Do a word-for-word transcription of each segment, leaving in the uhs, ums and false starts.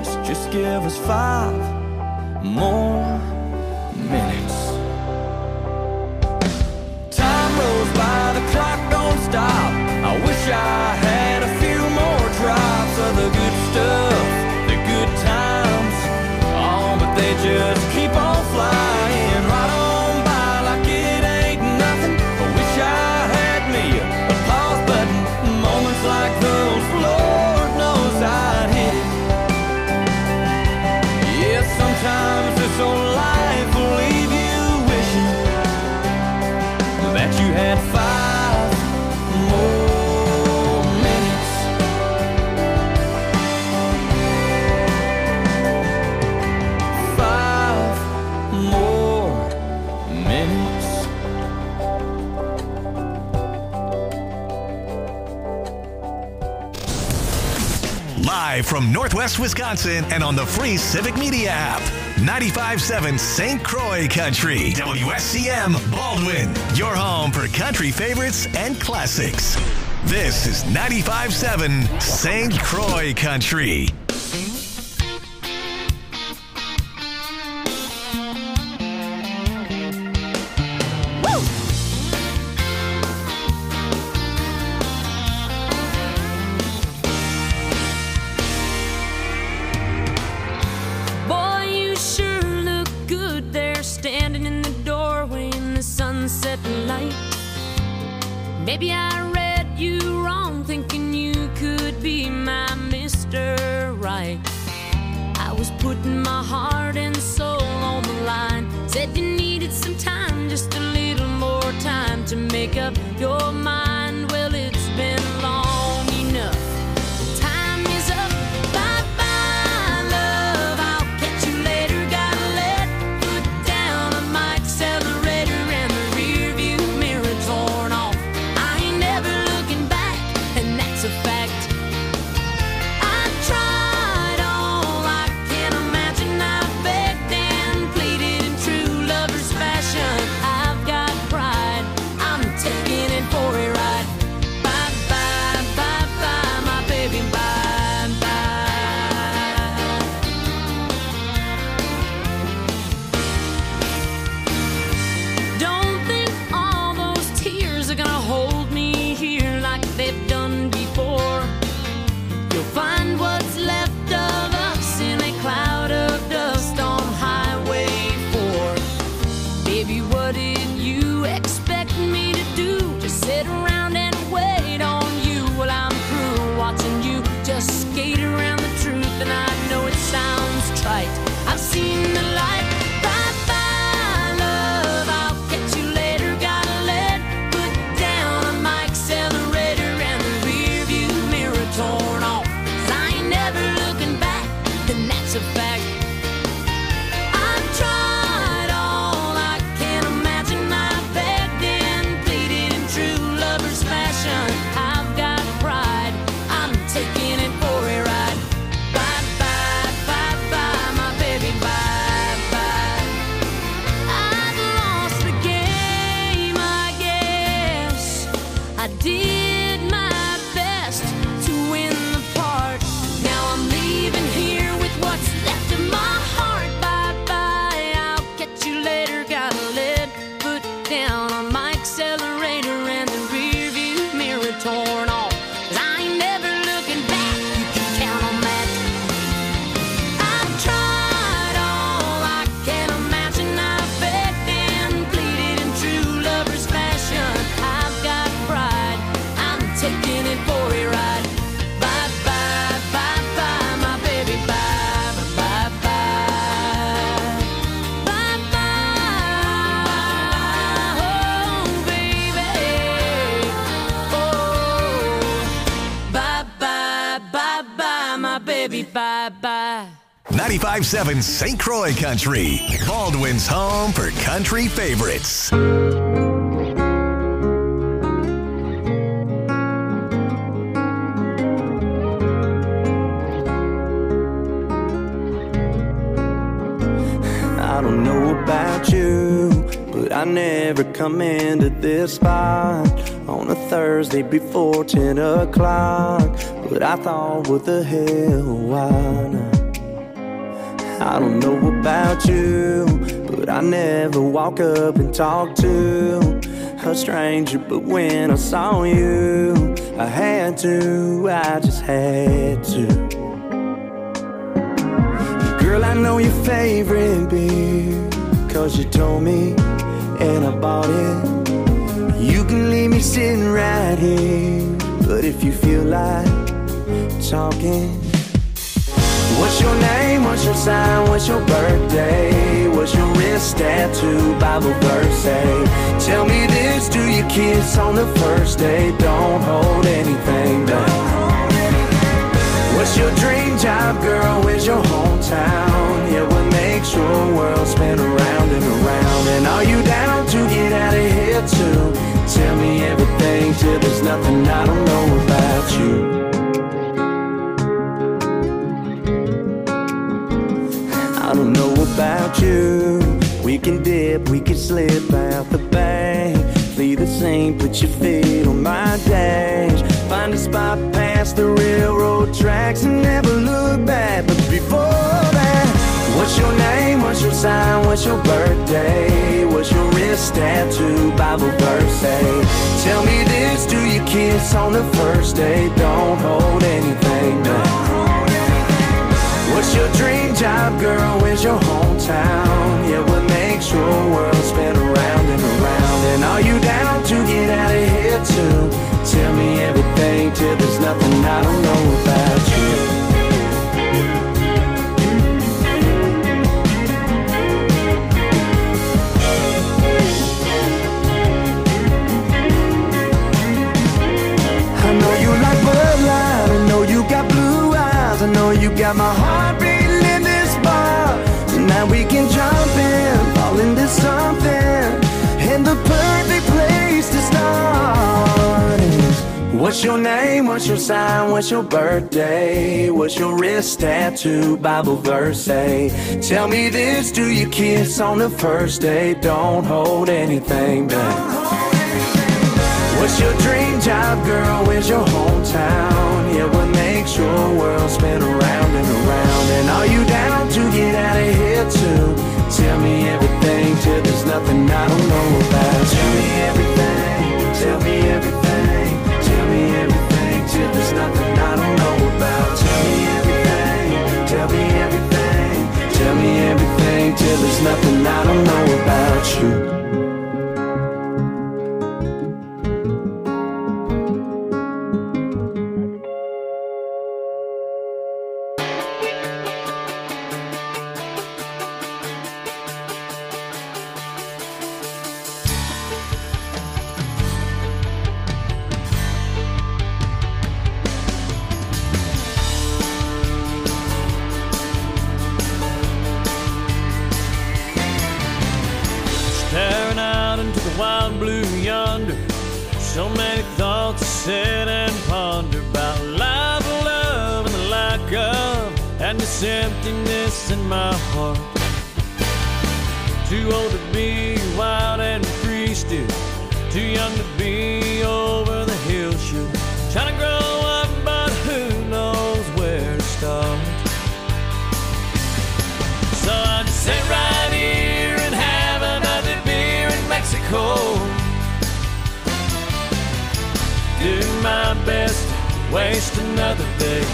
minutes. Just give us five more minutes. Time rolls by, the clock don't stop. I wish I had a few more drops of the good stuff, the good times. Oh, but they just keep on flying right on by like it ain't nothing. I wish I had me a pause button. Moments like those, Lord knows I'd hit it. Yeah, sometimes this old life will leave you wishing that you had five more minutes. Five more minutes. Live from Northwest Wisconsin and on the free Civic Media app. ninety-five point seven Saint Croix Country. W S C M Baldwin. Your home for country favorites and classics. This is ninety-five point seven Saint Croix Country. Boy, you sure look good there, standing in the doorway in the sunset light. Maybe I read you wrong, thinking you could be my Mister Right. I was putting my heart and soul on the line. Said you needed some time, just a little more time to make up your mind. Well, it's been long enough. Time is up. Bye-bye, love. I'll catch you later. Gotta let foot down on my accelerator and the rear view mirror torn off. I ain't never looking back, and that's a fact. I tried all I can imagine. I begged and pleaded in true lover's fashion. I've got pride. I'm taking it for a ride. Bye bye, bye bye, my baby, bye bye. Don't think all those tears are gonna hold me here like they've done before. You'll find what's left of us in a cloud of dust on Highway four. Baby, what did you expect me to do? Just sit around and wait on you? Well, I'm through watching you just skate around the truth, and I know it sounds trite. I've seen the light. Bye bye, love. I'll catch you later. Gotta let foot down on my accelerator and the rear view mirror torn off. 'Cause I ain't never looking back, and that's a fact. I've tried all I can imagine. I begged and pleaded in true lover's fashion. I've got pride. I'm taking it for a ride. Bye bye, bye bye, my baby, bye bye. I've lost the game, I guess. I did my best to win the part. Now I'm leaving here with what's left of my heart. Bye bye, I'll catch you later. Gotta let foot down on my accelerator and the rear view mirror torn off. 'Cause I ain't never looking back. You can count on that. I've tried all I can imagine. I begged and pleaded in true lover's fashion. I've got pride. I'm taking it for a ride. Bye bye, bye bye, my baby, bye bye, bye bye, bye bye. Oh baby, oh, bye bye, bye bye, my baby, bye bye. ninety-five point seven Saint Croix Country. Baldwin's home for country favorites. I don't know about you, but I never come into this spot on a Thursday before ten o'clock. But I thought, what the hell, why not? I don't know about you, but I never walk up and talk to a stranger. But when I saw you, I had to, I just had to. Girl, I know your favorite beer, cause you told me and I bought it. You can leave me sitting right here, but if you feel like talking. What's your name, what's your sign, what's your birthday? What's your wrist tattoo, Bible verse say? Tell me this, do you kiss on the first day? Don't hold anything back. What's your dream job, girl, where's your hometown? Yeah, what makes your world spin around and around? And are you down to get out of here too? Tell me everything till there's nothing I don't know about you. I don't know about you. We can dip, we can slip out the bank. Flee the scene, put your feet on my dash. Find a spot past the railroad tracks and never look back. But before that, what's your name, what's your sign, what's your birthday? What's your wrist tattoo, Bible verse say? Tell me this, do you kiss on the first day? Don't hold anything back. What's your dream job, girl? Where's your hometown? Yeah, what makes your world spin around and around? And are you down to get out of here too? Tell me everything till there's nothing I don't know about you. I know you like Bud Light, I know you got blue eyes, I know you got my heart beating in this bar. Tonight we can jump in, fall into something, and the perfect place to start is, what's your name, what's your sign, what's your birthday? What's your wrist tattoo, Bible verse say? Tell me this, do you kiss on the first day? Don't hold anything back. What's your dream job, girl? Where's your hometown? Yeah, what makes your world spin around and around? And are you down to get out of here too? Tell me everything till there's nothing I don't know about. Tell me everything, tell me everything, tell me everything till there's nothing I don't know about. Tell me everything, tell me everything, tell me everything till there's nothing I don't know about you. Wild blue yonder, so many thoughts to sit and ponder about life, love, and the lack of, and this emptiness in my heart. Too old to be wild and free still, too young to be over the hill shoot. Trying to grow up, but who knows where to start. So I just sit right here and have another beer in Mexico. Do my best to waste another day.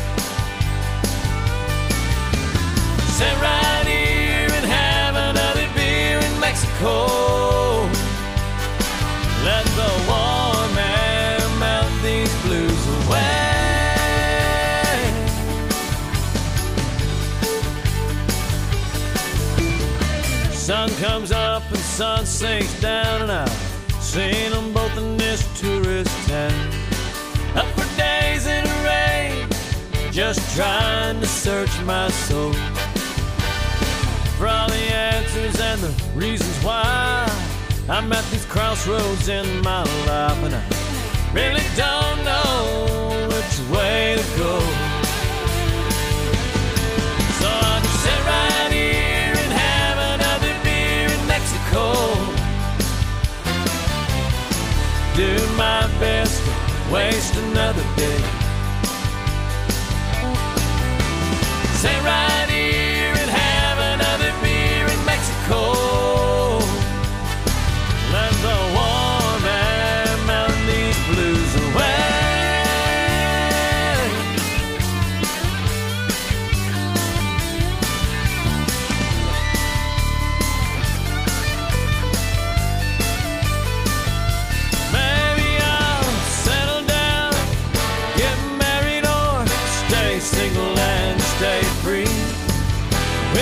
Sit right here and have another beer in Mexico. Let the warm air melt these blues away. Sun comes up and sun sinks down, and I've seen them both in this tourist town. Up for days in the rain, just trying to search my soul for all the answers and the reasons why I'm at these crossroads in my life, and I really don't know which way to go. So I can sit right here and have another beer in Mexico. Do my best to waste another day. Sit right here and have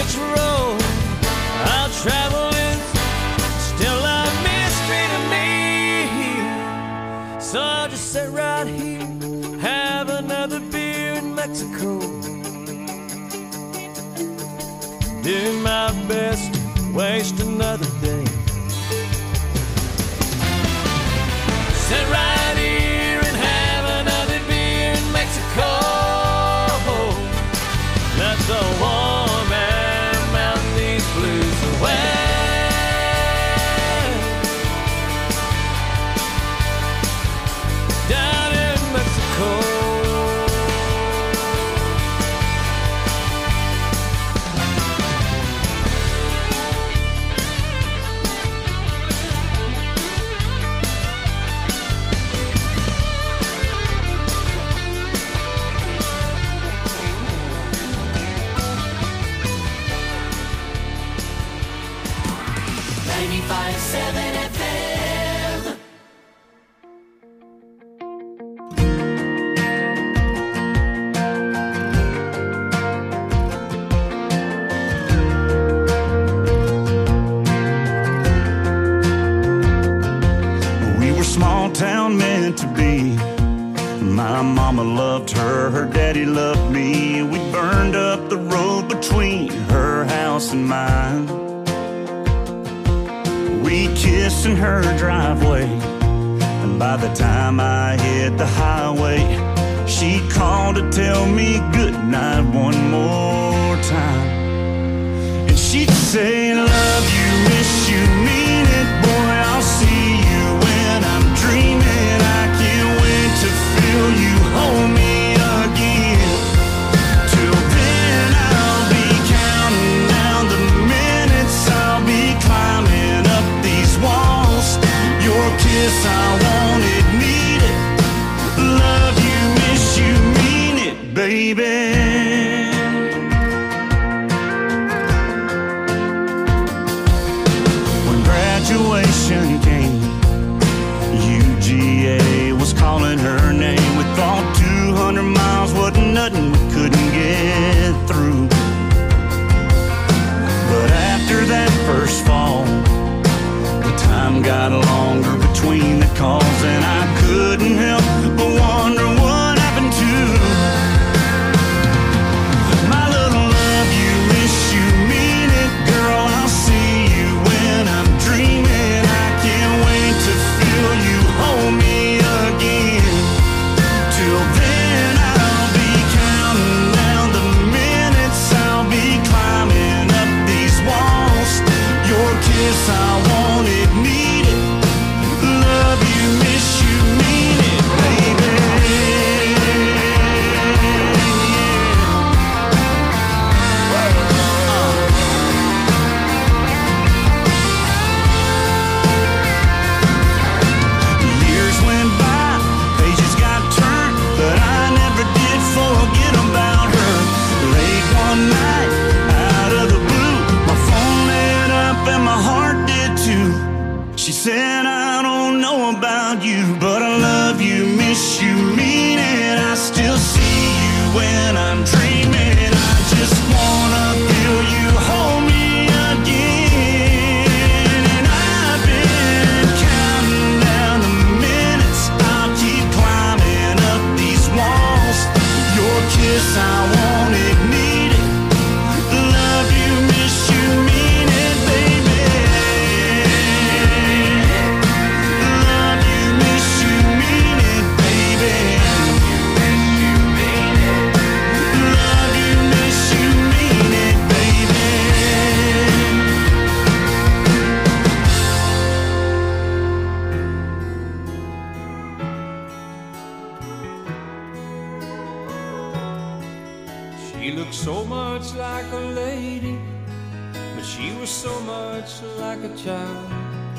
which road I'll travel is still a mystery to me. So I'll just sit right here, have another beer in Mexico, do my best to waste another day. Sit right here and have another beer in Mexico. Let the warm air melt these blues away. Down in Mexico. ninety-five seven F M. We were small town meant to be. My mama loved her, her daddy loved me. We burned up the road between her house and mine. We kissed in her driveway, and by the time I hit the highway, she called to tell me goodnight one more time. And she'd say, love you, miss you, mean it, boy, I'll see you when I'm dreaming. I can't wait to feel you hold me again. Till then I'll be counting down the minutes, I'll be climbing up these walls. Your kiss, I want it, need it. Love you, miss you, mean it, baby. When graduation came, U G A was calling her name. We thought two hundred miles wasn't nothing, we couldn't get through. But after that first fall, the time got longer between the calls, and I couldn't help but wonder what happened to my little love you, miss you, mean it, girl, I'll see you when I'm dreaming. I can't wait to feel you hold me again. Till then I'll be counting down the minutes, I'll be climbing up these walls. Your kiss, I want it, need it. Love you, miss you, mean it, baby. Years went by, pages got turned, but I never did forget about her. Late one night, out of the blue, my phone lit up and my heart did too. She said, I don't know about you, but I love you, miss you, mean it. I still see you when I'm dreaming. I just wanna feel you hold me again. And I've been counting down the minutes, I'll keep climbing up these walls. Your kiss, I want it, need it. Love you, miss you, mean it, baby. Love you, miss you, mean it, baby. Love you, miss you, mean it, baby. She looked so much like a lady, but she was so much like a child.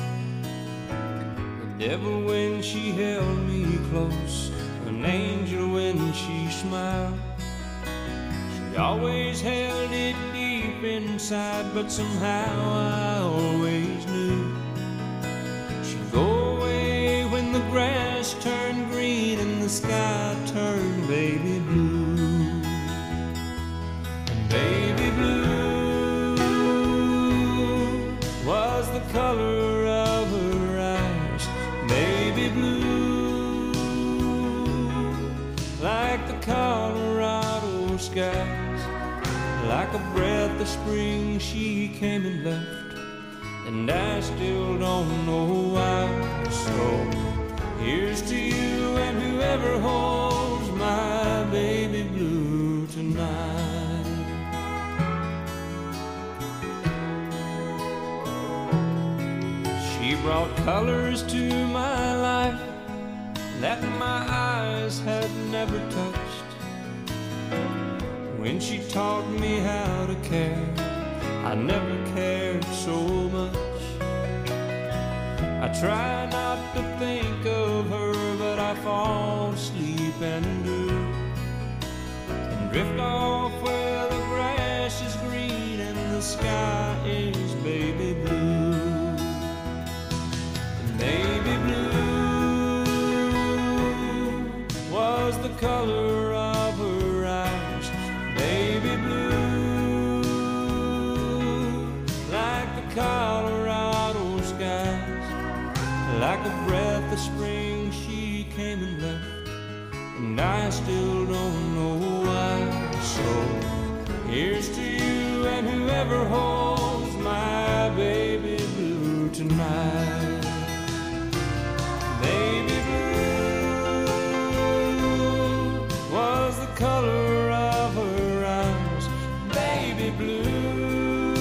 The devil when she held me close, an angel when she smiled. She always held it deep inside, but somehow I always knew she'd go away when the grass turned green and the sky turned baby blue. And baby blue Like a breath of spring she came and left, and I still don't know why. So here's to you and whoever holds my baby blue tonight. She brought colors to my life that my eyes had never touched. When she taught me how to care, I never cared so much. I try not to think of her, but I fall asleep and do, and drift off where the grass is green and the sky is baby blue. And baby blue was the color of her eyes. Baby blue, like the Colorado skies. Like a breath of spring she came and left, and I still don't know why. So here's to you and whoever holds my baby blue tonight. Baby blue was the color of her eyes. Baby blue,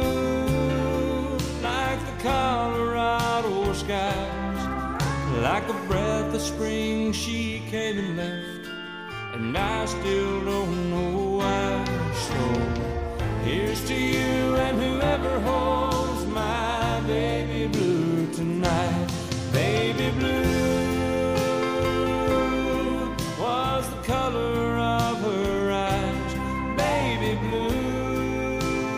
like the Colorado skies. Like a breath of spring she came and left, and I still don't know why. So here's to you and whoever holds my baby blue tonight. Baby blue was the color of her eyes. Baby blue,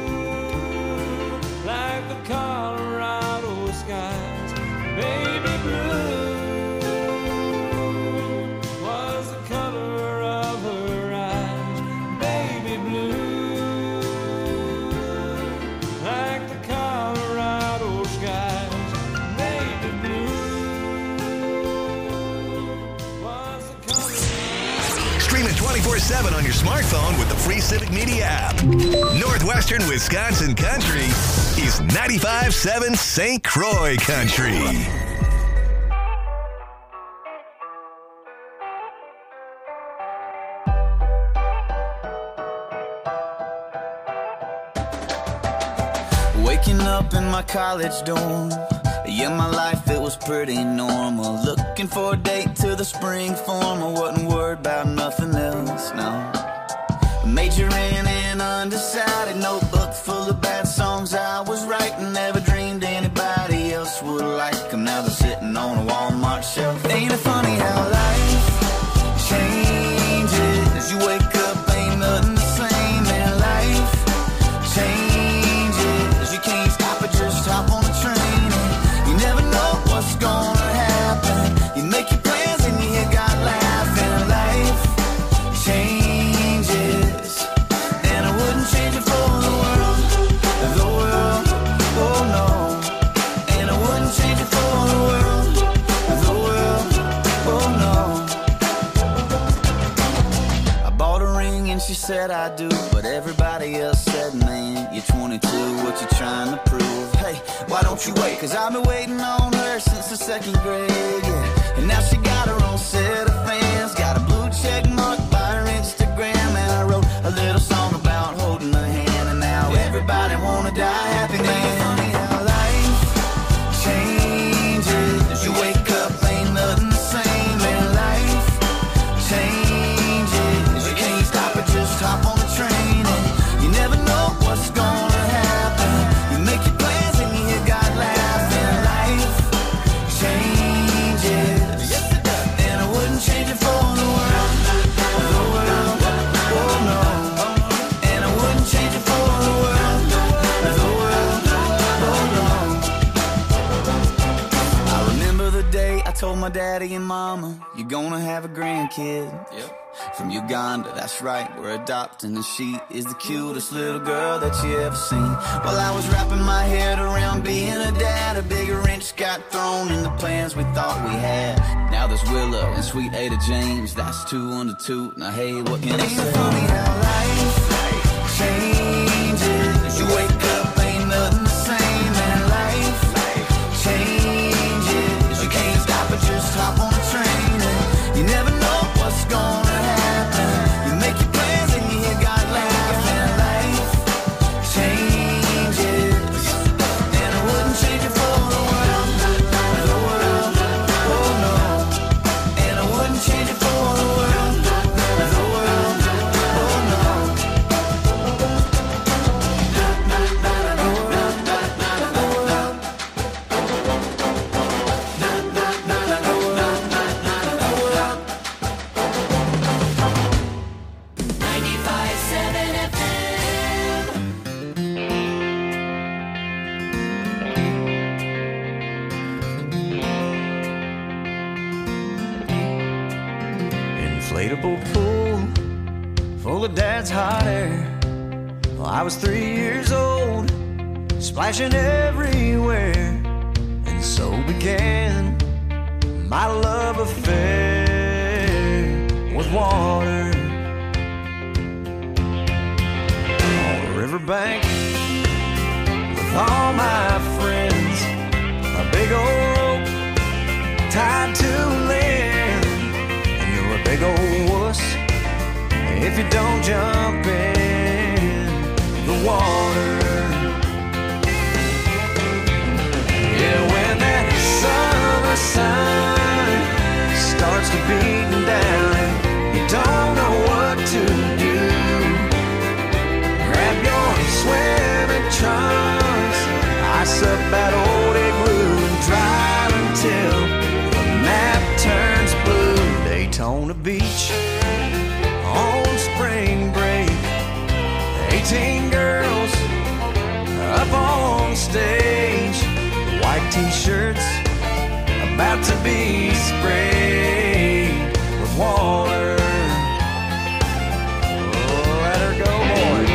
like the Colorado skies. Baby blue was the color of her eyes. Baby blue, like the Colorado skies. Baby blue was the color. Stream it twenty-four seven on your smartphone with the free Civic Media app. Northwestern Wisconsin Country is ninety-five point seven Saint Croix Country. Waking up in my college dorm, yeah, my life, it was pretty normal. Looking for a date to the spring form, I wasn't worried about nothing else, no. Majoring in undecided, notebook full of bad songs I was writing. Never dreamed anybody else would like them. Now they're sitting on a Walmart shelf. Ain't it funny how life changes? You wake up, ain't nothing the same, and life changes. You can't stop it, just hop on the train, and you never know what's gonna happen. You make your plans and you hear God laughing. Life changes, and I wouldn't change it for the world, the world, oh no. And I wouldn't change it for the world, the world, oh no. I bought a ring and she said I do, but everybody else said, man, you're twenty-two, what you trying to prove? Hey, why don't you wait? Cause I've been waiting on her since the second grade, yeah. And now she got her own set of fans, got a blue check mark by her Instagram, and I wrote a little song about holding her hand, and now everybody wanna die happy, man. Funny how life changes. You wake up, ain't nothing the same, and life changes. You can't stop it, just hop on the train, and you never know what's gonna happen. You make your plans and you hear God laughing. Life changes, and I wouldn't change it for the world, the world, oh no. And I wouldn't change it for the world, the world, oh no. I remember the day I told my daddy and mama, you're gonna have a grandkid. Yep. From Uganda, that's right, we're adopting, and she is the cutest little girl that you ever seen. While I was wrapping my head around being a dad, a big wrench got thrown in the plans we thought we had. Now there's Willow and sweet Ada James, that's two under two. Now hey, what can I say? Ain't it funny how life changes? of Dad's hot air. Well, I was three years old, splashing everywhere, and so began my love affair with water. On the riverbank with all my friends, a big old rope tied to land, and you're a big old wuss if you don't jump in the water. Yeah, when that summer sun starts to beat down and you don't know what to do, grab your swimming trunks, ice up that old igloo, and drive until the map turns blue. Daytona Beach on spring break, eighteen girls up on stage, white t-shirts about to be sprayed with water. Oh, let her go, boys.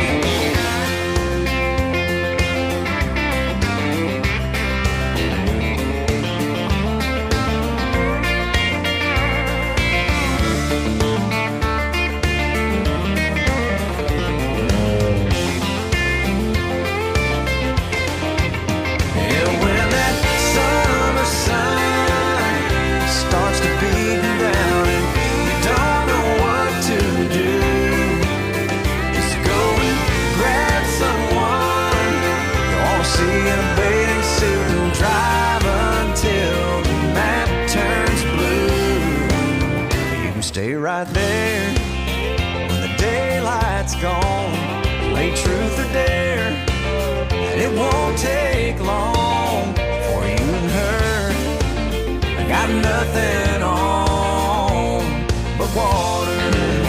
Stay right there when the daylight's gone. Play truth or dare, and it won't take long for you and her. I got nothing on but water.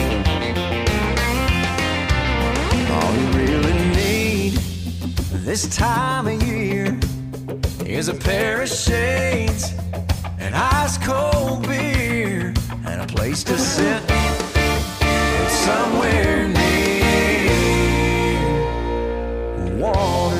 All you really need this time of year is a pair of shades, an ice cold beer, and a place to sit somewhere near water.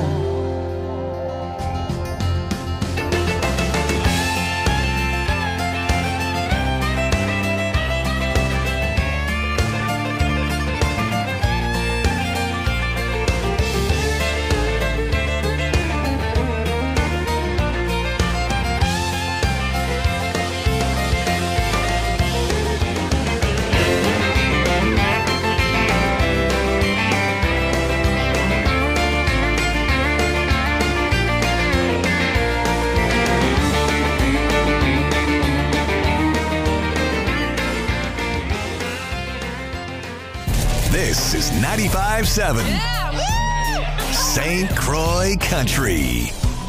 This is ninety-five point seven yeah, Saint Croix Country.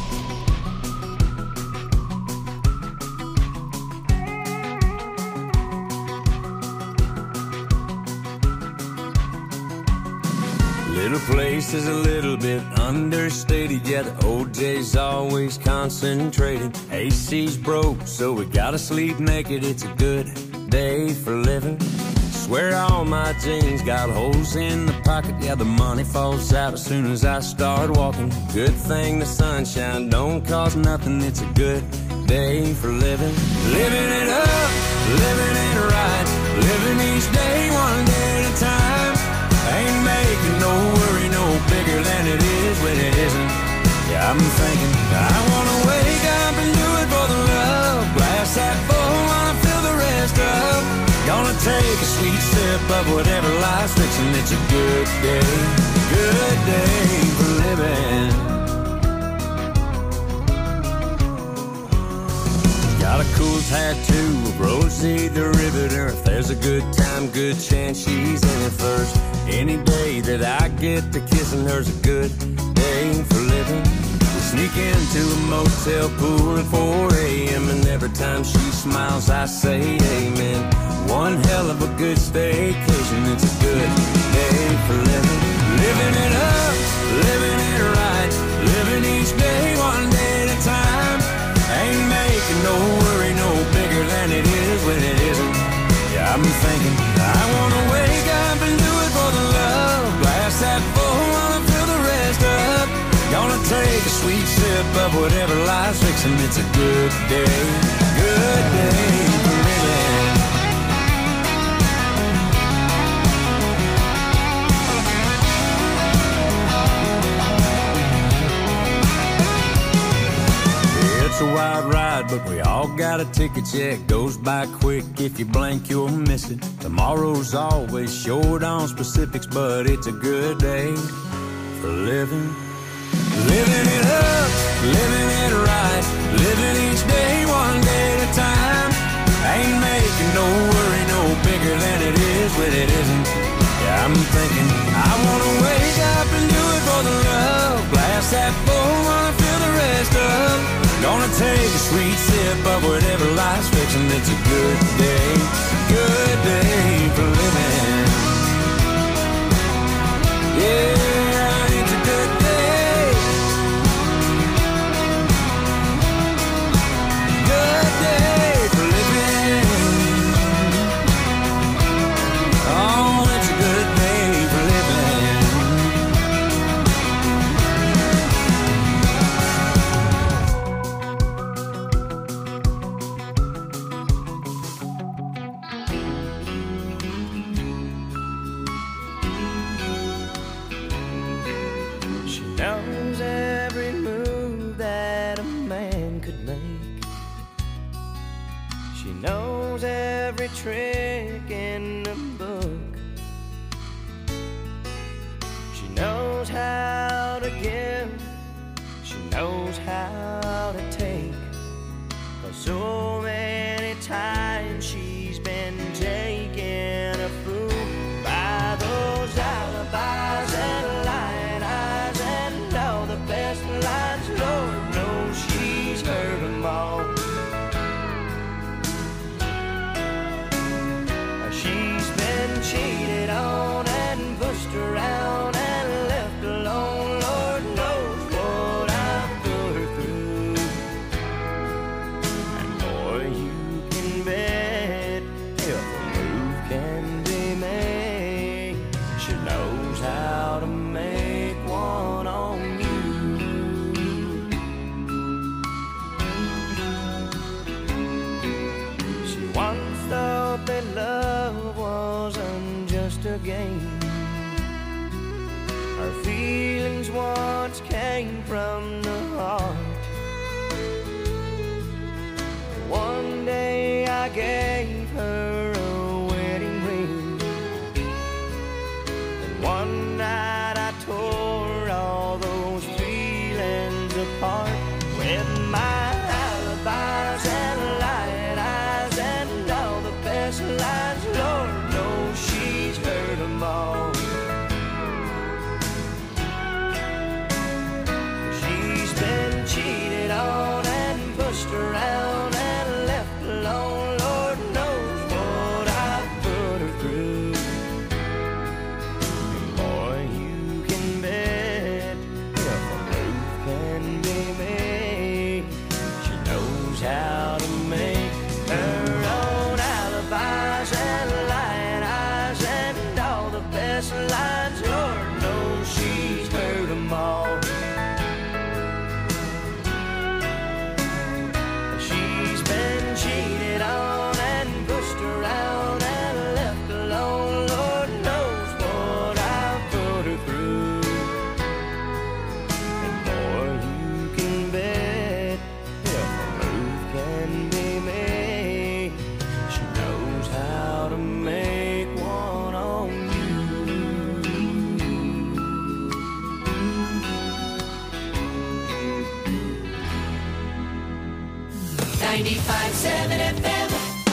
Little place is a little bit understated, yeah, the O J's always concentrated. A C's broke, so we gotta sleep naked. It's a good day for living. Swear all my jeans got holes in the pocket, yeah, the money falls out as soon as I start walking. Good thing the sunshine don't cost nothing. It's a good day for living. Living it up, living it right, living each day one day at a time. Ain't making no worry no bigger than it is when it isn't. Yeah, I'm thinking I wanna wake up and do it for the love. Glass half full, wanna fill the rest up. Gonna take a sweet sip of whatever life's fixing. It's a good day, good day for living. Got a cool tattoo of Rosie the Riveter. If there's a good time, good chance she's in it first. Any day that I get to kissing her's a good day for living. We sneak into a motel pool at four a.m. and every time she smiles I say amen. One hell of a good staycation. It's a good day for living. Living it up, living it right, living each day one day at a time. Ain't making no worry no bigger than it is when it isn't. Yeah, I'm thinking I wanna wake up and do it sweet sip of whatever lies fixing. It's a good day, good day for living. It's a wild ride, but we all got a ticket check. Goes by quick, if you blink, you'll miss it. Tomorrow's always short on specifics, but it's a good day for living. Living it up, living it right, living each day one day at a time. Ain't making no worry no bigger than it is when it isn't. Yeah, I'm thinking I wanna wake up and do it for the love. Glass that full, wanna fill the rest up. Gonna take a sweet sip of whatever life's fixing. It's a good day, good day for living. Yeah, it's a good day, good day for living. Oh, it's a good day for living. Knows every move that a man could make. She knows every trick in the book. She knows how to give. She knows how to take. 'Cause so many times she's been taken a fool by those alibis and lying eyes and all the best lines. Lord knows she's heard them all. She's been cheated on and pushed around and left alone. Lord knows what I've put her through. And boy, you can bet if a move can be made, she knows how to make one on you. She once thought that love wasn't just a game. Her feelings once came from the heart. One day I gave her a wedding ring, and one night I tore all those feelings apart with my alibis and lying eyes and all the best lines. Lord knows she's heard them all. She's been cheated on and pushed around and left alone. Lord knows what I've put her through. And boy, you can bet if a move can be made, she knows how to make her own alibis and lying eyes and all the best lines. Lord knows she's heard them all. She's been cheated on and pushed around and left alone. Lord knows what I've put her through. And boy, you can bet if a move can be made, she knows how to make one on you. ninety-five point seven F M.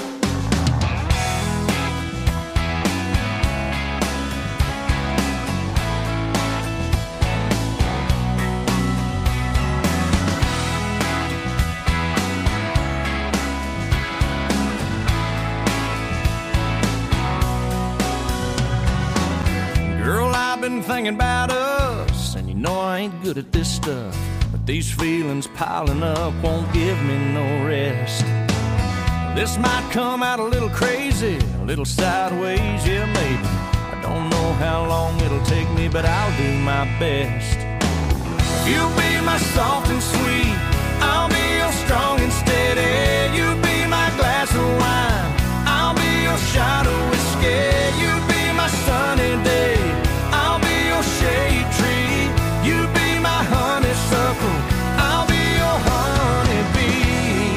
Girl, I've been thinking about us, and you know I ain't good at this stuff, but these feelings piling up won't give me no rest. This might come out a little crazy, a little sideways, yeah, maybe. I don't know how long it'll take me, but I'll do my best. You'll be my soft and sweet, I'll be your strong and steady. You be my glass of wine, I'll be your shot of whiskey. You be my sunny day, I'll be your shade tree. You be my honeysuckle, I'll be your honeybee.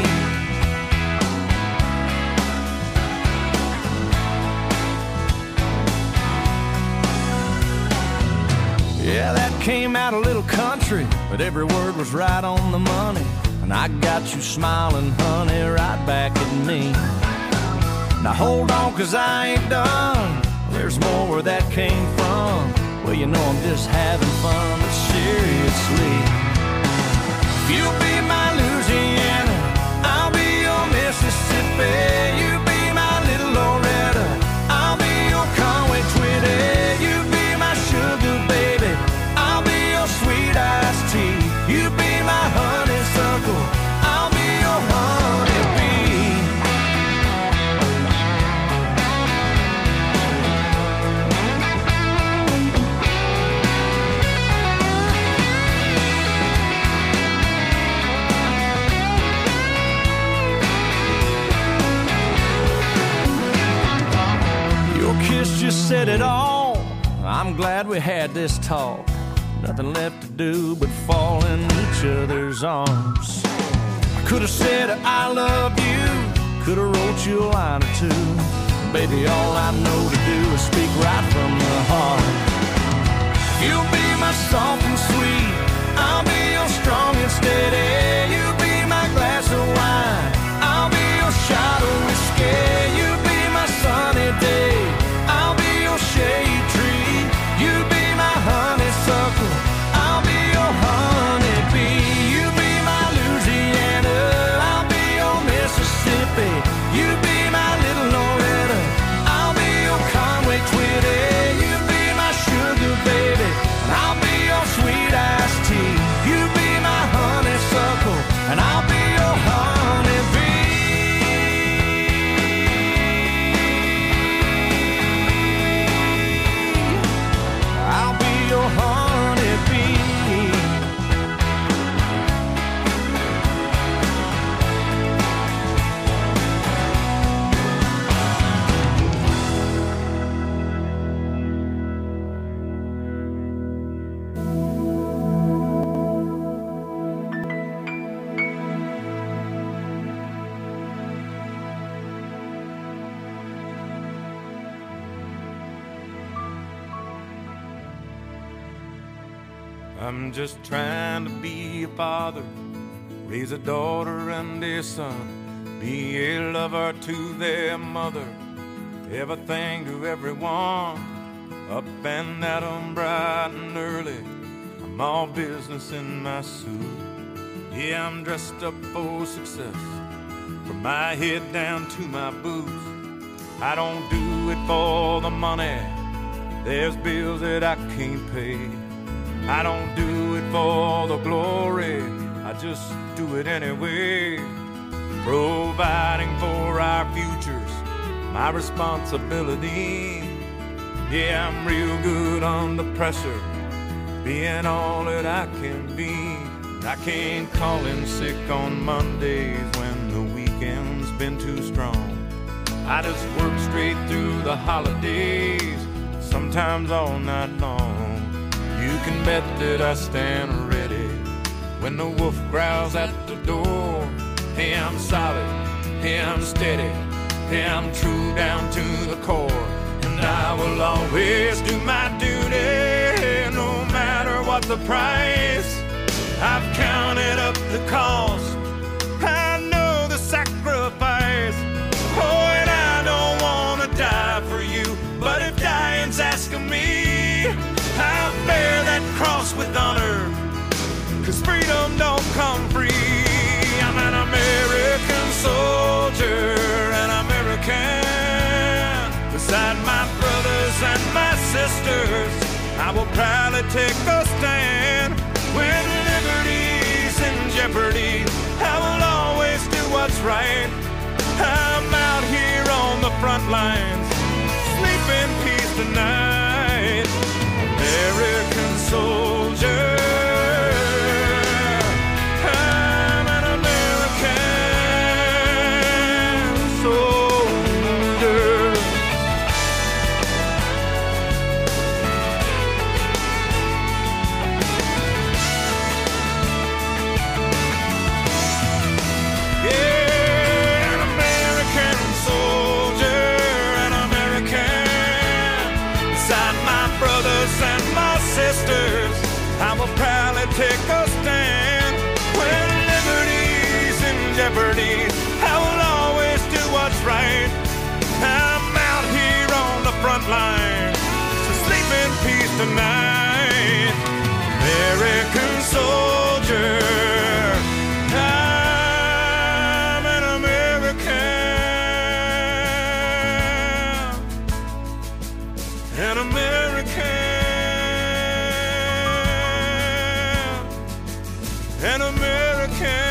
Yeah, that came out a little country, but every word was right on the money. And I got you smiling, honey, right back at me. Now hold on, cause I ain't done. There's more where that came from. Well, you know I'm just having fun, but seriously. You'll be my Louisiana, I'll be your Mississippi. You be my little Loretta, I'll be your Conway Twitty. You be my sugar baby, I'll be your sweet iced tea. You be my honeysuckle, I'll be your honeybee. Your kiss just said it all. I'm glad we had this talk. Nothing left to do but fall in each other's arms. I could have said I love you, could have wrote you a line or two. Baby, all I know to do is speak right from the heart. You'll be my soft and sweet, I'll be your strong and steady. You be my glass of wine, I'll be your shot of whiskey. You be my sunny day, I'll be your shade tree. You be my honeysuckle, I'll be your honeybee. You be my Louisiana, I'll be your Mississippi. You be my little Loretta, I'll be your Conway Twitty. You be my sugar baby, and I'll be your sweet iced tea. You be my honeysuckle, and I'll be your honeybee. I'll be your honeybee. I'm just trying to be a father, raise a daughter and a son, be a lover to their mother, everything to everyone, up and at 'em bright and early. I'm all business in my suit. Yeah, I'm dressed up for success, from my head down to my boots. I don't do it for the money, there's bills that I can't pay. I don't do it for the glory, I just do it anyway. Providing for our futures, my responsibility. Yeah, I'm real good under pressure, being all that I can be. I can't call in sick on Mondays when the weekend's been too strong. I just work straight through the holidays, sometimes all night long. You can bet that I stand ready when the wolf growls at the door. Hey, I'm solid, hey, I'm steady, hey, I'm true down to the core. And I will always do my duty, no matter what the price. I've counted up the cost, I know the sacrifice. Oh, and I don't want to die for you, but if dying's asking me, I'll bear that cross with honor, 'cause freedom don't come free. I'm an American soldier, an American. Beside my brothers and my sisters, I will proudly take a stand. When liberty's in jeopardy, I will always do what's right. I'm out here on the front lines, sleep in peace tonight. American soldier, sisters, I will proudly take a stand. When liberty's in jeopardy, I will always do what's right. I'm out here on the front line, so sleep in peace tonight. American soldier, I'm an American, an American, an American.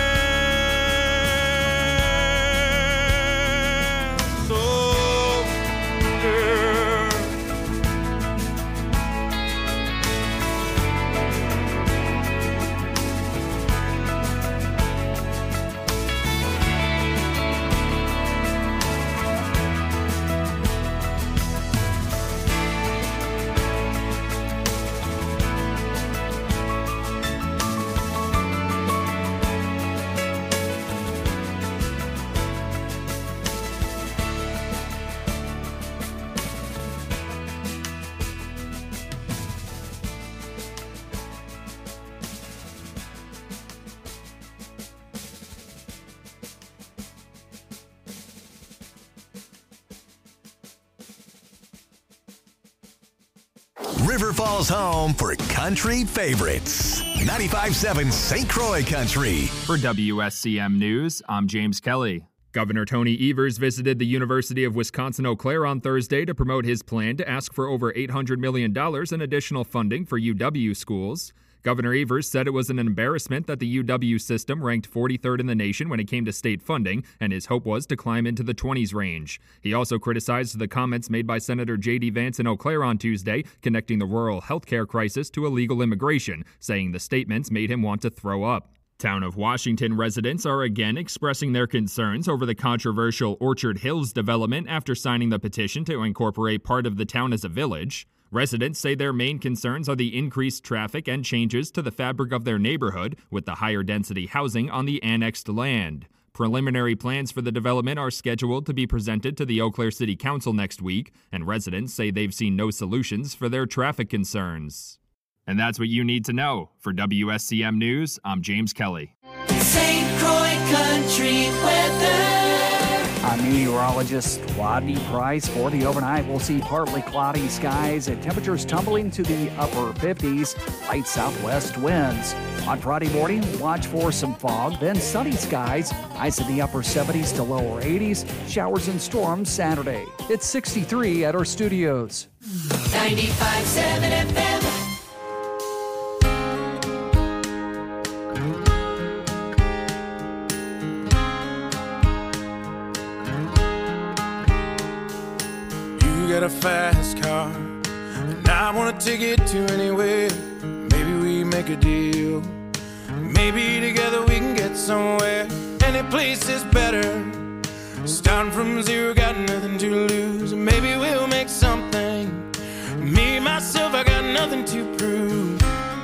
River Falls home for country favorites. ninety-five point seven Saint Croix Country. For W S C M News, I'm James Kelly. Governor Tony Evers visited the University of Wisconsin-Eau Claire on Thursday to promote his plan to ask for over eight hundred million dollars in additional funding for U W schools. Governor Evers said it was an embarrassment that the U W system ranked forty-third in the nation when it came to state funding, and his hope was to climb into the twenties range. He also criticized the comments made by Senator J D Vance in Eau Claire on Tuesday, connecting the rural health care crisis to illegal immigration, saying the statements made him want to throw up. Town of Washington residents are again expressing their concerns over the controversial Orchard Hills development after signing the petition to incorporate part of the town as a village. Residents say their main concerns are the increased traffic and changes to the fabric of their neighborhood with the higher density housing on the annexed land. Preliminary plans for the development are scheduled to be presented to the Eau Claire City Council next week, and residents say they've seen no solutions for their traffic concerns. And that's what you need to know. For W S C M News, I'm James Kelly. Saint Croix Country weather. I'm meteorologist Rodney Price. For the overnight, we'll see partly cloudy skies and temperatures tumbling to the upper fifties, light southwest winds. On Friday morning, watch for some fog, then sunny skies, highs in the upper seventies to lower eighties, showers and storms Saturday. It's sixty-three at our studios. ninety-five point seven F M. Got a fast car, and I wanna take it to anywhere. Maybe we make a deal. Maybe together we can get somewhere. Any place is better. Starting from zero, got nothing to lose. Maybe we'll make something. Me, myself, I got nothing to prove.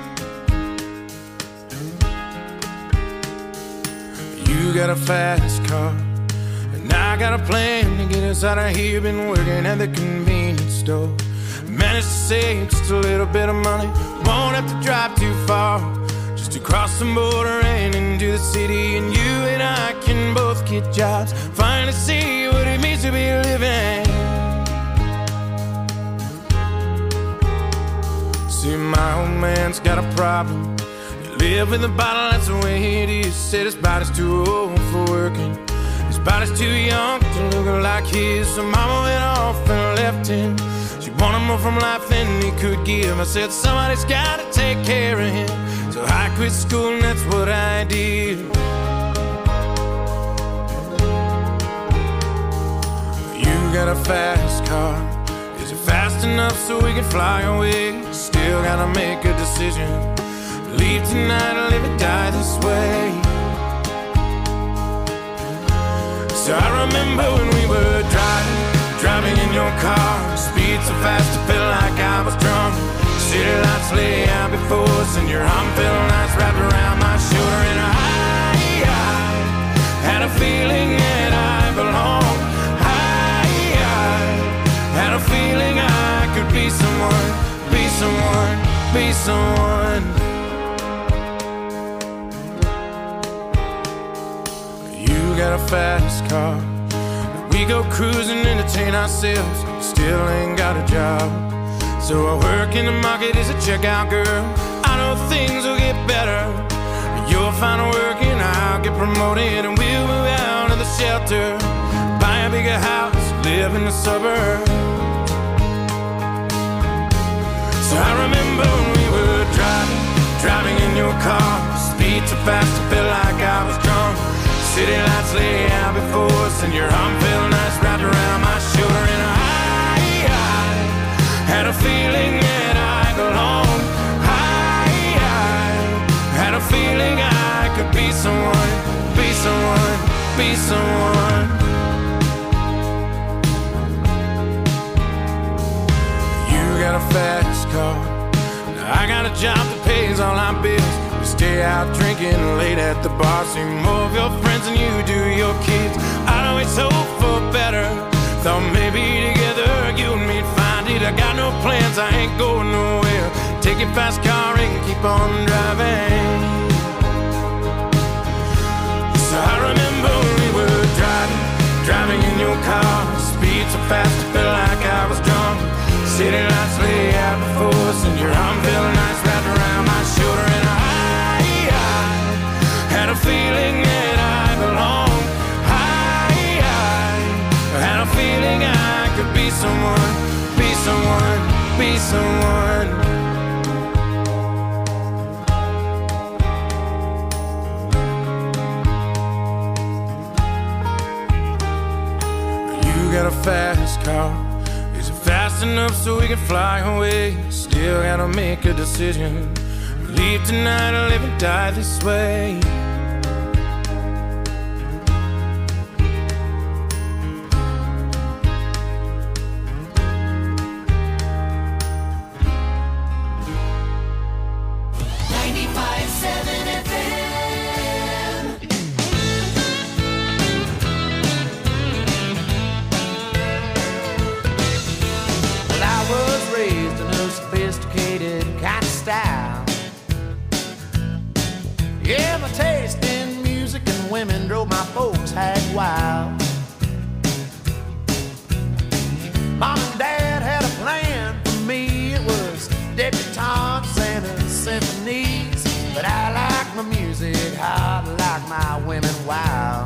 You got a fast car, and I got a plan to get us out of here. Been working at the convenience store. Managed to save just a little bit of money. Won't have to drive too far, just to cross the border and into the city. And you and I can both get jobs, finally see what it means to be living. See, my old man's got a problem. You live in the bottle, that's the way it is. Said his body's too old for working. His body's too young to look like his. So mama went off and left him. She wanted more from life than he could give. I said somebody's gotta take care of him. So I quit school and that's what I did. You got a fast car. Is it fast enough so we can fly away? Still gotta make a decision. Leave tonight or live or die this way. So I remember when we were driving, driving in your car. Speed so fast I felt like I was drunk. City lights lay out before us, and your arm felt nice wrapped around my shoulder. And I, I had a feeling that I belonged. I, I had a feeling I could be someone, be someone, be someone. You got a fast car, but we go cruising, entertain ourselves. Still ain't got a job, so I work in the market as a checkout girl. I know things will get better. You'll find work and I'll get promoted, and we'll move out of the shelter, buy a bigger house, live in the suburbs. So I remember when we were driving, driving in your car, speed so fast I felt like I was drunk. City lights lay out before us, and your arm felt nice wrapped around my shoulder, and I, I had a feeling that I belonged. I, I had a feeling I could be someone, be someone, be someone. You got a fast car, I got a job that pays all our bills. We stay out drinking late at the bar, see more of your friends than you do your kids. I'd always hope for better, thought maybe together you and me'd find it. I got no plans, I ain't going nowhere. Take your fast car and keep on driving. So I remember when we were driving, driving in your car, speed so fast I felt like I was drunk. City lights lay out before us, and your arm felt nice wrapped around my shoulder, and I, I had a feeling that I belonged. I, I had a feeling I could be someone, be someone, be someone. You got a fast car, fast enough so we can fly away. Still gotta make a decision, leave tonight or live and die this way. ninety-five seven F M. Well, I was raised in a sophisticated kind of style. Yeah, my taste in music and women drove my folks hag wild. Mom and Dad had a plan for me. It was debutantes and symphonies. But I like my music hot, I like my women wild.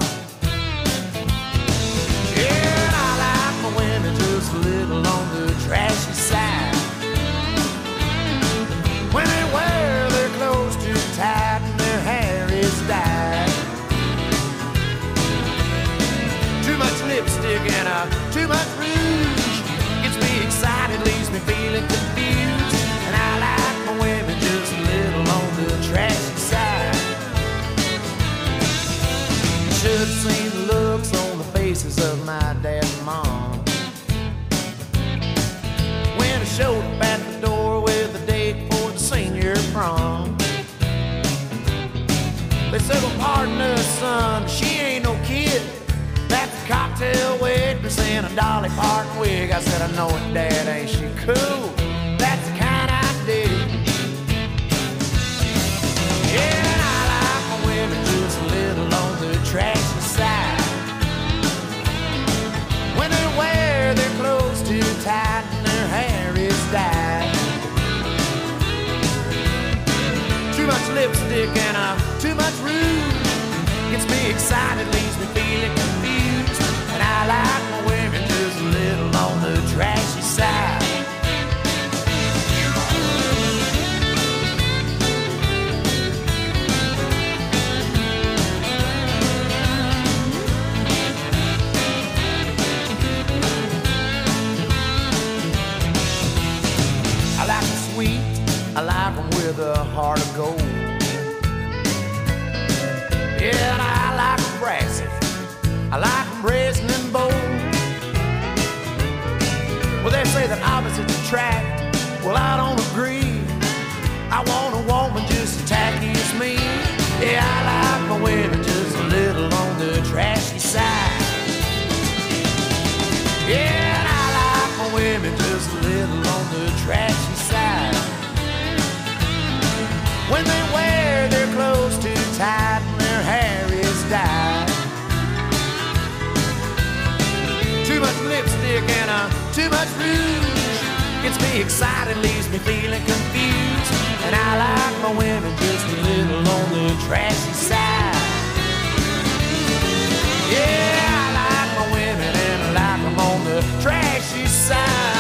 Yeah, I like my women just a little on the trashy side. When they wear their clothes too tight and their hair is dyed. Too much lipstick and uh, too much rouge gets me excited, leaves me feeling confused. And I like my women just a little on the trashy side. Should have seen the looks on the faces of my dad and mom when I showed up at the door with a date for the senior prom. They said, well, pardon us, son, she ain't no kid. That's a cocktail waitress in a Dolly Parton wig. I said, I know it, Dad, ain't she cool? That's the kind I dig. Yeah, and I like my women just a little on the trashy side. When they wear their clothes too tight and their hair is dyed. Too much lipstick and uh, too much rouge gets me excited, leaves me feeling confused. And I like my women just a little on the trashy side. I like them sweet, I like them with a heart of gold. Yeah, and I like them brassy, I like them brazen and bold. Well, they say that opposites attract, well, I don't agree. I want a woman just as tacky as me. Yeah, I like my women just a little on the trashy side. Yeah, and I like my women just a little on the trashy side. when they wear their clothes too tight and their hair is dyed. Too much lipstick and uh, too much rouge gets me excited, leaves me feeling confused. And I like my women just a little on the trashy side. Yeah, I like my women and I like them on the trashy side.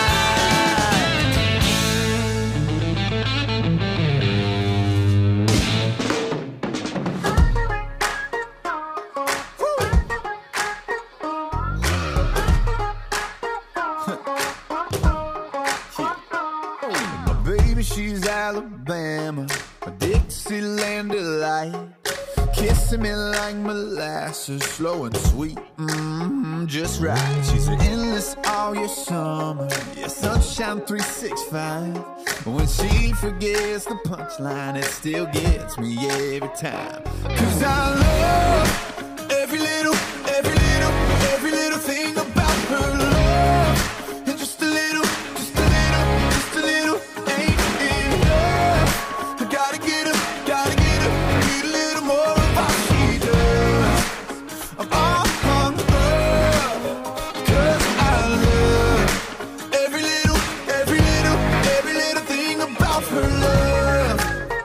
She's Alabama, a Dixieland delight, kissing me like molasses, slow and sweet, mm-hmm, just right. She's endless all your summer, yeah, sunshine three sixty-five. When she forgets the punchline, it still gets me every time. Cause I love every little, every little, every little thing about her love. And just a little, just a little, just a little ain't enough. I gotta get her, gotta get her, need a little more of what she does. I'm all hung up, cause I love every little, every little, every little thing about her love.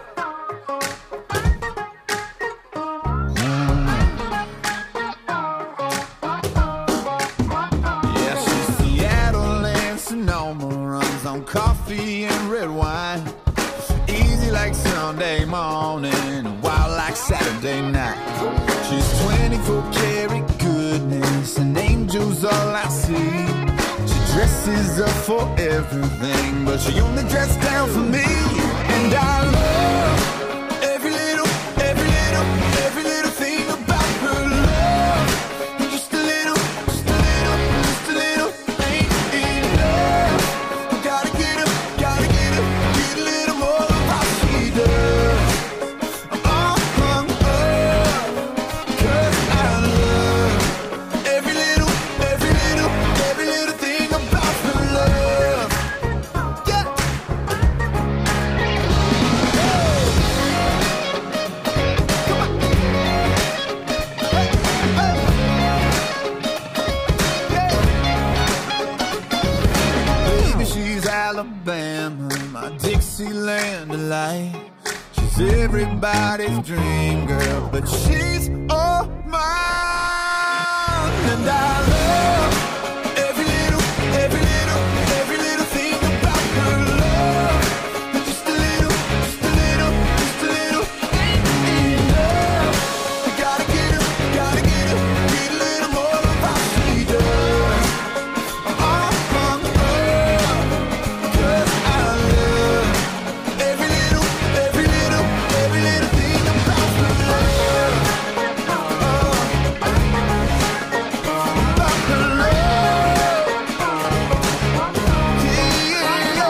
Yeah, she's Seattle and Sonoma, runs on coffee and red wine. Easy like Sunday morning, wild like Saturday night. She's twenty-four karat goodness, and angels all I see. She dresses up for everything, but she only dresses down for me. And I love every little, every little, every little thing about her love. And just a little, just a little, just a little ain't enough. I gotta get her, gotta get her, get a little more of what she does. I'm all hung up, cause I love every little, every little, every little thing about her love. Yeah. Baby, she's Alabama, my Dixieland delight. She's everybody's dream girl, but she's all mine. And I love every little, every little, every little thing about her love. And just a little, just a little, just a little ain't enough. I gotta get her, gotta get her, get a little more of what she does. I'm all hung up, cause I love every little, every little, every little thing about her love. About her love. Yeah, yeah,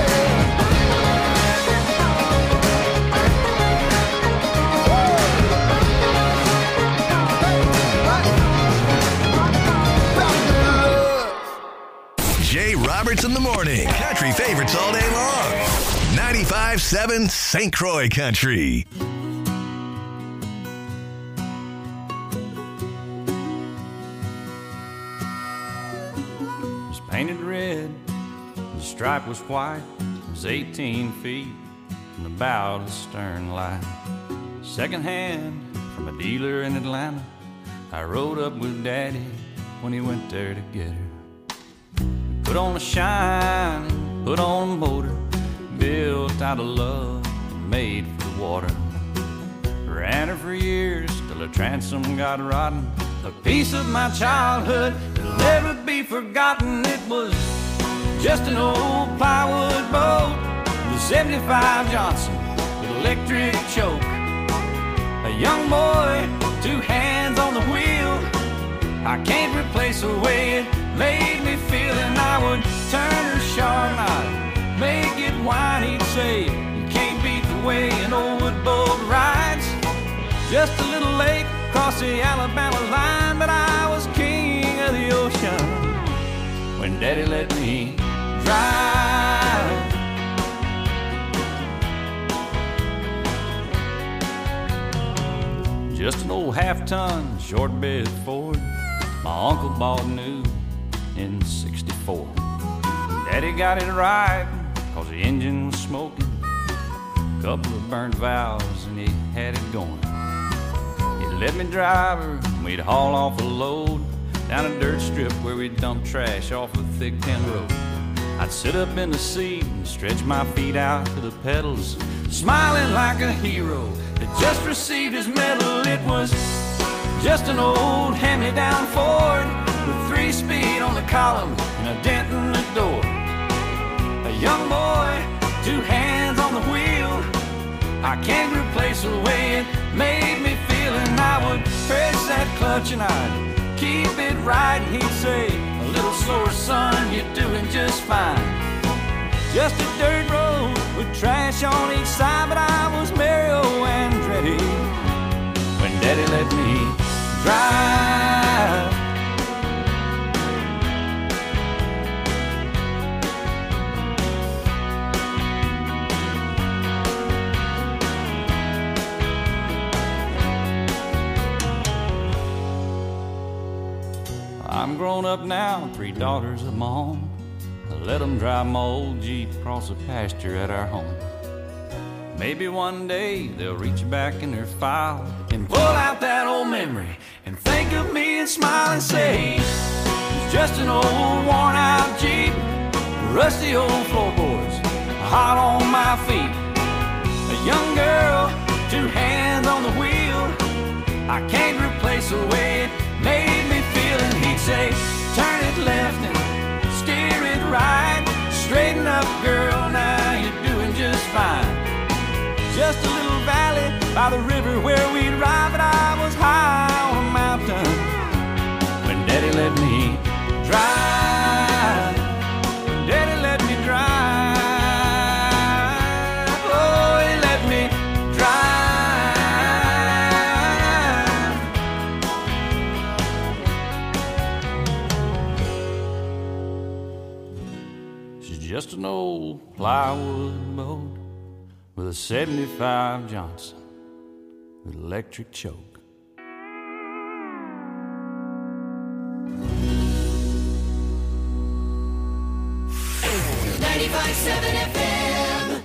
Jay Roberts in the morning. Country favorites all day long. ninety-five seven Saint Croix Country. was painted red, the stripe was white. It was eighteen feet from the bow to the stern line. Second hand from a dealer in Atlanta. I rode up with Daddy when he went there to get her. Put on a shine, put on a motor, built out of love and made for the water. Ran her for years till her transom got rotten. A piece of my childhood that'll never be forgotten. It was just an old plywood boat with a seventy-five Johnson with electric choke. A young boy, two hands on the wheel. I can't replace the way it made me feel. And I would turn her sharp and I'd make it whine. He'd say, you can't beat the way an old wood boat rides. Just a little late across the Alabama line, but I was king of the ocean when Daddy let me drive. just an old half-ton short bed Ford my uncle bought new in sixty-four. Daddy got it right, cause the engine was smoking, couple of burnt valves and he had it going. He'd let me drive her and we'd haul off a load down a dirt strip where we'd dump trash off a thick tin road. I'd sit up in the seat and stretch my feet out to the pedals, smiling like a hero that just received his medal. It was just an old hand-me-down Ford with three speed on the column and a dent in the door. A young boy, two hands on the wheel, I can't replace the way it made me feel. And I would press that clutch and I'd keep it right, and he'd say, a little slower, son, you're doing just fine. Just a dirt road with trash on each side, but I was merry, oh, and ready when Daddy let me drive. I'm grown up now, three daughters of my own. I let them drive my old Jeep across the pasture at our home. Maybe one day they'll reach back in their file and pull out that old memory and think of me and smile and say, it's just an old worn out Jeep, rusty old floorboards, hot on my feet. A young girl, two hands on the wheel, I can't replace the way it made me feel. And he'd say, turn it left and steer it right, straighten up, girl, now you're doing just fine. Just a little valley by the river where we'd ride, but I was high on a mountain when Daddy let me drive. Daddy let me drive. Oh, he let me drive. She's just an old plywood boat with a seventy-five Johnson with electric choke. ninety-five point seven F M.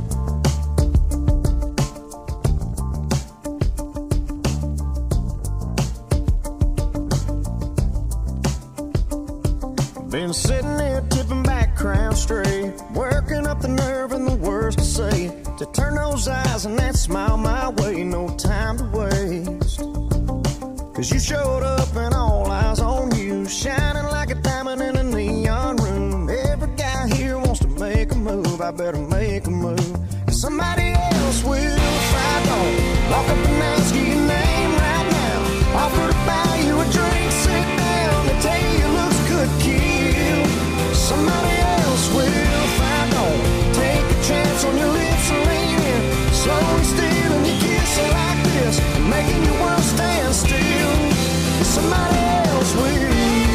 Been sitting there tipping back, crown straight, working up the nerve and the words to say, to turn those eyes and that smile my way, no time to waste. Cause you showed up and all eyes on you, shining like a diamond in a neon room. Every guy here wants to make a move, I better make a move, cause somebody else will if I don't. Walk up and ask you your name right now, offer to buy you a drink, sit down, they tell you your looks could kill. Somebody else will if I don't. Take a chance on your lips and lean in, slowly stealing your kiss like this, and making your world stand still. Somebody else will.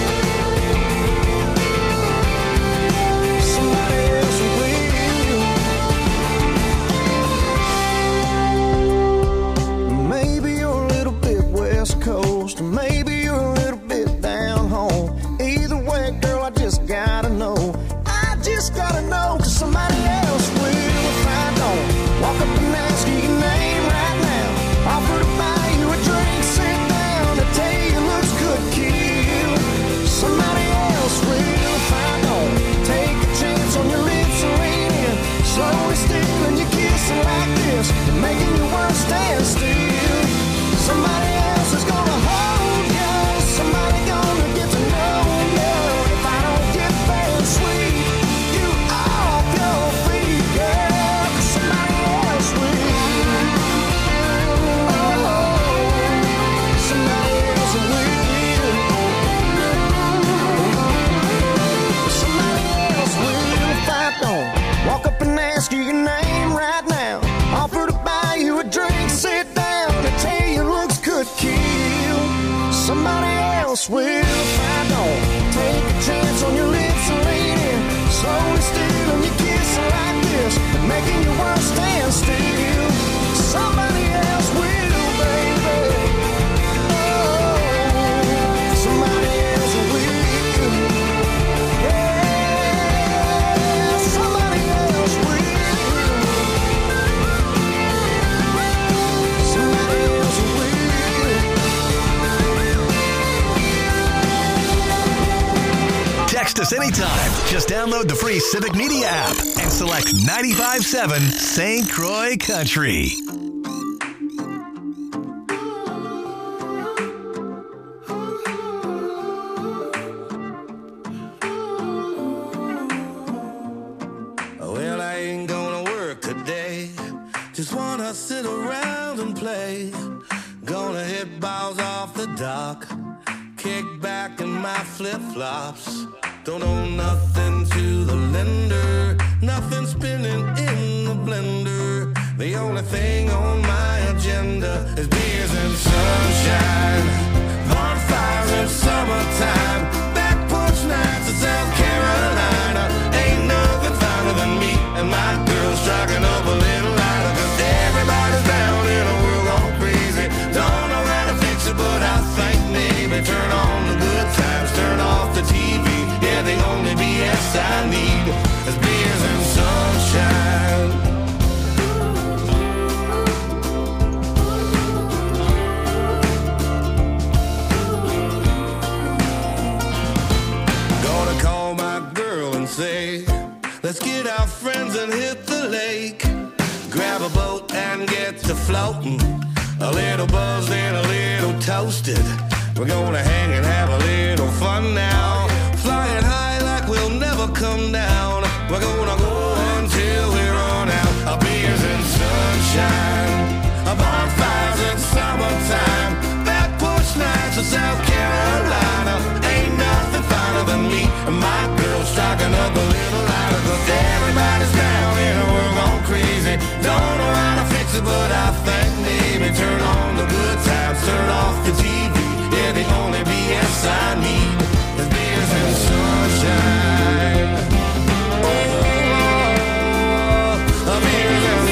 Somebody else will. Maybe you're a little bit West Coast, maybe you're a little bit down home. Either way, girl, I just gotta know. I just gotta know, cause somebody else will if I don't. Walk up and ask you your name right now, offer to buy you a drink, sit down, to tell you your looks could kill. Somebody else will if I don't. Take a chance on your lips and lean in, slowly stealing your kissing like this, and making your world stand still. Somebody else is gonna hold you, somebody gonna get to know you. If I don't get there and sweep you off your feet, girl, cause somebody else will. Oh, somebody else will. Somebody else will if I don't. Walk up and ask you your name right now, offer to buy you a drink, sit down, and tell you looks could kill. Somebody else will if I don't. Take a chance on your lips and lean in, slowly stealing your kiss like this, and making your world stand still. Somebody else will, baby. Just download the free Civic Media app and select ninety-five point seven Saint Croix Country. Well, I ain't gonna work today. Just wanna sit around and play. Gonna hit balls off the dock. Kick back in my flip-flops. Don't owe nothing to the lender. Nothing spinning in the blender. The only thing on my agenda is beers and sunshine, bonfires in summertime, back porch nights in South Carolina. Ain't nothing finer than me and my girl striking up a little lighter. Cause everybody's down in a world gone crazy. Don't know how to fix it, but I think maybe turn on the good times, turn off the T V. Yeah, the only B S I need is beers and sunshine. Gonna call my girl and say, let's get our friends and hit the lake. Grab a boat and get to floating. A little buzzed and a little toasted. We're gonna hang and have a little fun now. Flying high like we'll never come down. We're gonna go until we run out. Our beers and sunshine, our bonfires in summertime, back porch nights in South Carolina. Ain't nothing finer than me and my girl striking up a little lighter. Cause everybody's down in a world gone crazy. Don't know how to fix it, but I think maybe turn on the good times, turn off the T V. Yeah, the only B S I need is beers and sunshine. Oh, oh, beers and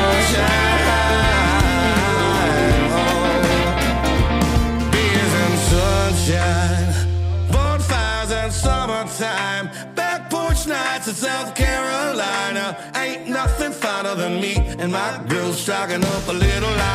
sunshine. Oh, beers and sunshine, bonfires and summertime, back porch nights in South Carolina. Ain't nothing finer than me and my girl striking up a little light.